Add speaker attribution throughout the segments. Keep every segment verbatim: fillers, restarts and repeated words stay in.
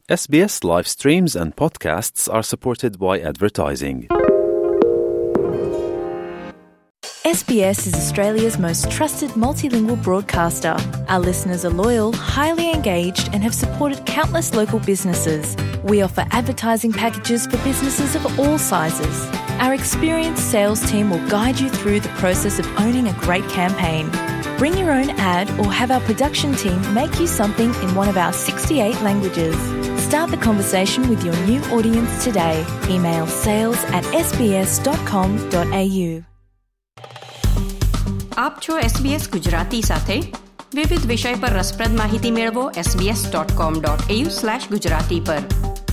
Speaker 1: S B S live streams and podcasts are supported by advertising.
Speaker 2: S B S is Australia's most trusted multilingual broadcaster. Our listeners are loyal, highly engaged, and have supported countless local businesses. We offer advertising packages for businesses of all sizes. Our experienced sales team will guide you through the process of owning a great campaign. Bring your own ad or have our production team make you something in one of our sixty-eight languages. Start the conversation with your new audience today. Email sales at s b s dot com dot a u.
Speaker 3: આપ છો S B S Gujarati સાથે વિવિધ વિષય પર રસપ્રદ માહિતી મેળવો S B S dot com dot A U slash Gujarati પર.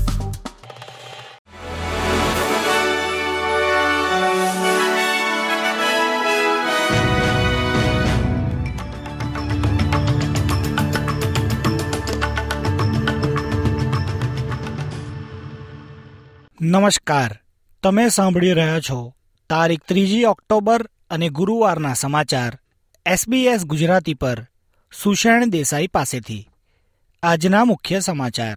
Speaker 4: નમસ્કાર, તમે સાંભળી રહ્યા છો તારીખ ત્રીજી ઓક્ટોબર અને ગુરુવારના સમાચાર એસબીએસ ગુજરાતી પર સુષેણ દેસાઈ પાસેથી. આજના મુખ્ય સમાચાર.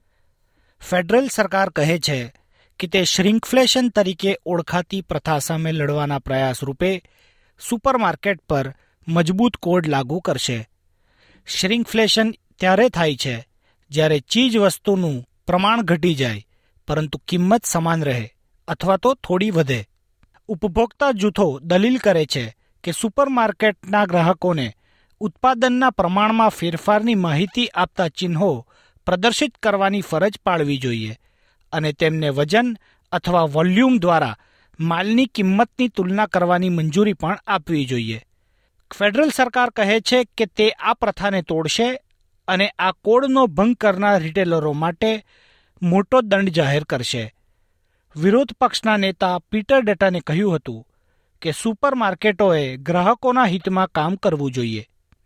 Speaker 4: ફેડરલ સરકાર કહે છે કે તે શ્રિંકફ્લેશન તરીકે ઓળખાતી પ્રથા સામે લડવાના પ્રયાસ રૂપે સુપરમાર્કેટ પર મજબૂત કોડ લાગુ કરશે. શ્રિંકફ્લેશન ત્યારે થાય છે જ્યારે ચીજ વસ્તુનું પ્રમાણ ઘટી જાય પરંતુ કિંમત સમાન રહે અથવા તો થોડી વધે. ઉપભોક્તા જૂથો દલીલ કરે છે કે સુપરમાર્કેટના ગ્રાહકોને ઉત્પાદનના પ્રમાણમાં ફેરફારની માહિતી આપતા ચિહ્નો પ્રદર્શિત કરવાની ફરજ પાડવી જોઈએ અને તેમને વજન અથવા વોલ્યુમ દ્વારા માલની કિંમતની તુલના કરવાની મંજૂરી પણ આપવી જોઈએ. ફેડરલ સરકાર કહે છે કે તે આ પ્રથાને તોડશે અને આ કોડનો ભંગ કરનાર રિટેલરો માટે મોટો દંડ જાહેર કરશે. વિરોધ પક્ષના નેતા પીટર ડટાને કહ્યું હતું કે સુપરમાર્કેટોએ ગ્રાહકોના હિતમાં કામ કરવું જોઈએ.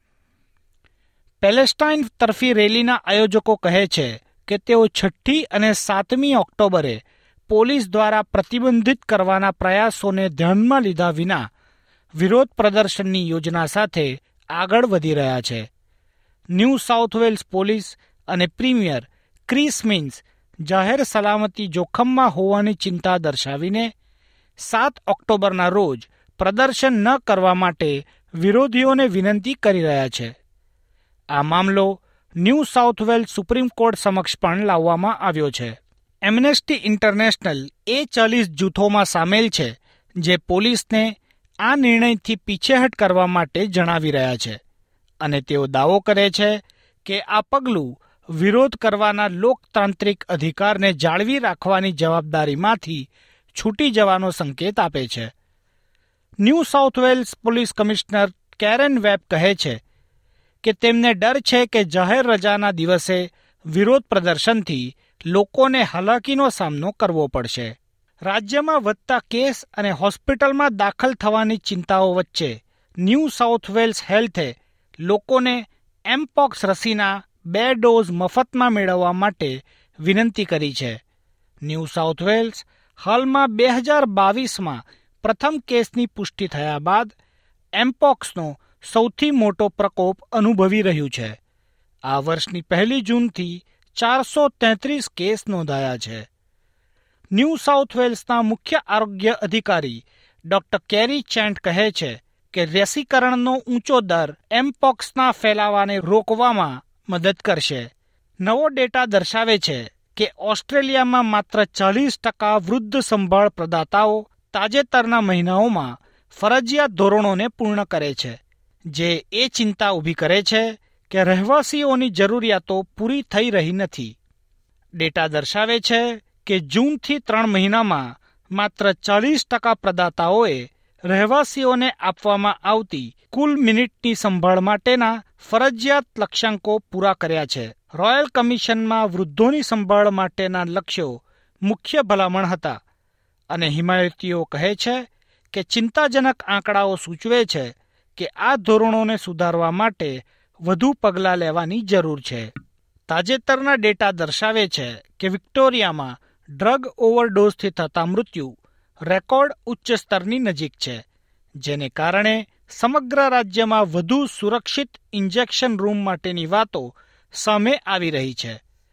Speaker 4: પેલેસ્ટાઇન તરફી રેલીના આયોજકો કહે છે કે તેઓ છઠ્ઠી અને સાતમી ઓક્ટોબરે પોલીસ દ્વારા પ્રતિબંધિત કરવાના પ્રયાસોને ધ્યાનમાં લીધા વિના વિરોધ પ્રદર્શનની યોજના સાથે આગળ વધી રહ્યા છે. ન્યૂ સાઉથ વેલ્સ પોલીસ અને પ્રીમિયર ક્રિસ મિન્સ જાહેર સલામતી જોખમમાં હોવાની ચિંતા દર્શાવીને સાત ઓક્ટોબરના રોજ પ્રદર્શન ન કરવા માટે વિરોધીઓને વિનંતી કરી રહ્યા છે. આ મામલો New South Wales supreme court સમક્ષ પણ લાવવામાં આવ્યો છે. એમ્નેસ્ટી ઇન્ટરનેશનલ એ ચાલીસ જૂથોમાં સામેલ છે જે પોલીસને આ નિર્ણયથી પીછેહટ કરવા માટે જણાવી રહ્યા છે અને તેઓ દાવો કરે છે કે આ પગલું વિરોધ કરવાના લોકતાંત્રિક અધિકારને જાળવી રાખવાની જવાબદારીમાંથી છૂટી જવાનો સંકેત આપે છે. New South Wales police commissioner Karen Webb કહે છે કે તેમને ડર છે કે જાહેર રજાના દિવસે વિરોધ પ્રદર્શનથી લોકોને હાલાકીનો સામનો કરવો પડશે. રાજ્યમાં વધતા કેસ અને હોસ્પિટલમાં દાખલ થવાની ચિંતાઓ વચ્ચે ન્યૂ સાઉથ વેલ્સ હેલ્થે લોકોને એમપોક્સ રસીના બે ડોઝ મફતમાં મેળવવા માટે વિનંતી કરી છે. ન્યૂ સાઉથ વેલ્સ હાલમાં બે હજાર બાવીસમાં પ્રથમ કેસની પુષ્ટિ થયા બાદ એમપોક્સનો સૌથી મોટો પ્રકોપ અનુભવી રહ્યું છે. આ વર્ષની પહેલી જૂનથી ચારસો તેત્રીસ કેસ નોંધાયા છે. ન્યૂ સાઉથ વેલ્સના મુખ્ય આરોગ્ય અધિકારી ડોક્ટર કેરી ચેન્ટ કહે છે કે રસીકરણનો ઊંચો દર એમપોક્સના ફેલાવાને રોકવામાં મદદ કરશે. નવો ડેટા દર્શાવે છે કે ઓસ્ટ્રેલિયામાં માત્ર ચાલીસ ટકા વૃદ્ધ સંભાળ પ્રદાતાઓ તાજેતરના મહિનાઓમાં ફરજિયાત ધોરણોને પૂર્ણ કરે છે, જે એ ચિંતા ઊભી કરે છે કે રહેવાસીઓની જરૂરિયાતો પૂરી થઈ રહી નથી. ડેટા દર્શાવે છે કે જૂનથી ત્રણ મહિનામાં માત્ર ચાલીસ ટકા પ્રદાતાઓએ રહેવાસીઓને આપવામાં આવતી કુલ મિનિટની સંભાળ માટેના ફરજિયાત લક્ષ્યાંકો પૂરા કર્યા છે. રોયલ કમિશનમાં વૃદ્ધોની સંભાળ માટેના લક્ષ્યો મુખ્ય ભલામણ હતા અને હિમાયતીઓ કહે છે કે ચિંતાજનક આંકડાઓ સૂચવે છે કે આ ધોરણોને સુધારવા માટે વધુ પગલાં લેવાની જરૂર છે. તાજેતરના ડેટા દર્શાવે છે કે વિક્ટોરિયામાં ડ્રગ ઓવરડોઝથી થતા મૃત્યુ રેકોર્ડ ઉચ્ચ સ્તરની નજીક છે, જેને કારણે સમગ્ર રાજ્યમાં વધુ સુરક્ષિત ઇન્જેક્શન રૂમ માટેની વાતો સામે આવી રહી છે.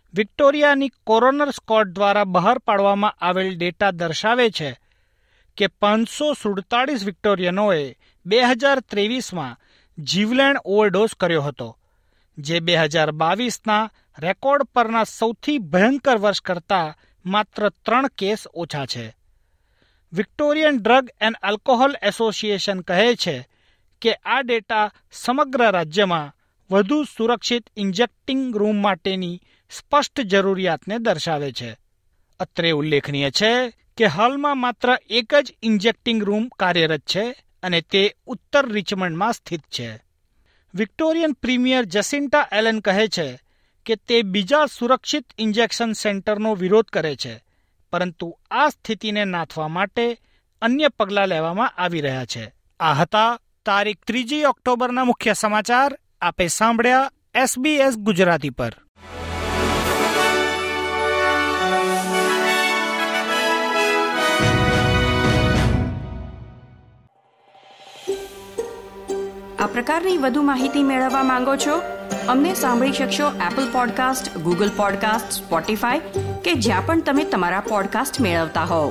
Speaker 4: વિક્ટોરિયાની કોરોનર સ્કોટ દ્વારા બહાર પાડવામાં આવેલ ડેટા દર્શાવે છે કે પાંચસો સુડતાળીસ વિક્ટોરિયનોએ બે હજાર ત્રેવીસમાં જીવલેણ ઓવરડોઝ કર્યો હતો, જે બે હજાર બાવીસના રેકોર્ડ પરના સૌથી ભયંકર વર્ષ કરતાં માત્ર ત્રણ કેસ ઓછા છે. Victorian drug and alcohol association કહે છે કે આ ડેટા સમગ્ર રાજ્યમાં વધુ સુરક્ષિત ઇન્જેક્ટિંગ રૂમ માટેની સ્પષ્ટ જરૂરિયાતને દર્શાવે છે. અત્રે ઉલ્લેખનીય છે કે હાલમાં માત્ર એક જ ઇન્જેક્ટિંગ રૂમ કાર્યરત છે અને તે ઉત્તર રિચમન્ડમાં સ્થિત છે. વિક્ટોરિયન પ્રીમિયર જસિન્ટા એલન કહે છે કે તે બીજા સુરક્ષિત ઇન્જેક્શન સેન્ટરનો વિરોધ કરે છે, પરંતુ આ સ્થિતિને નાથવા માટે અન્ય પગલાં લેવામાં આવી રહ્યા છે. આ હતા તારીખ ત્રીજી ઓક્ટોબરના મુખ્ય સમાચાર. આપે સાંભળ્યા એસબીએસ ગુજરાતી પર.
Speaker 3: આ પ્રકારની વધુ માહિતી મેળવવા માંગો છો? અમને સાંભળી શકશો Apple podcast, Google podcast, Spotify કે જ્યાં પણ તમે તમારા પોડકાસ્ટ મેળવતા હોવ.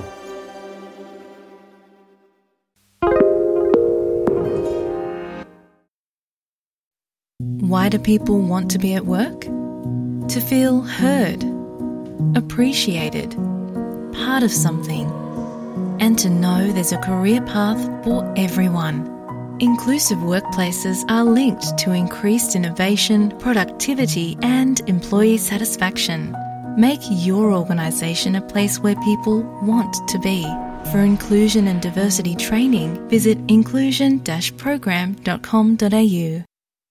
Speaker 2: Why do people want to be at work? To feel heard, appreciated, part of something, and to know there's a career path for everyone. Inclusive workplaces are linked to increased innovation, productivity, and employee satisfaction. Make your organisation a place where people want to be. For inclusion and diversity training, visit inclusion dash program dot com dot a u.